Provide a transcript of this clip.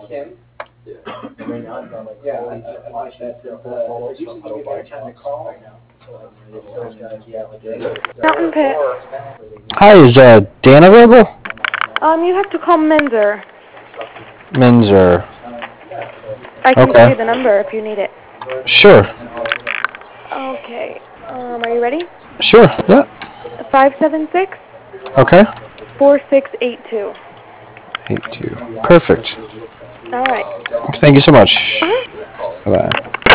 Kim? Fountain Pit. Hi, is Dan available? You have to call Menzer. Menzer. I can give Okay. you the number if you need it. Sure. Okay. Are you ready? Sure. Yeah. 576 Okay. 4682. 82. Perfect. All right. Thank you so much. Uh-huh. Bye-bye.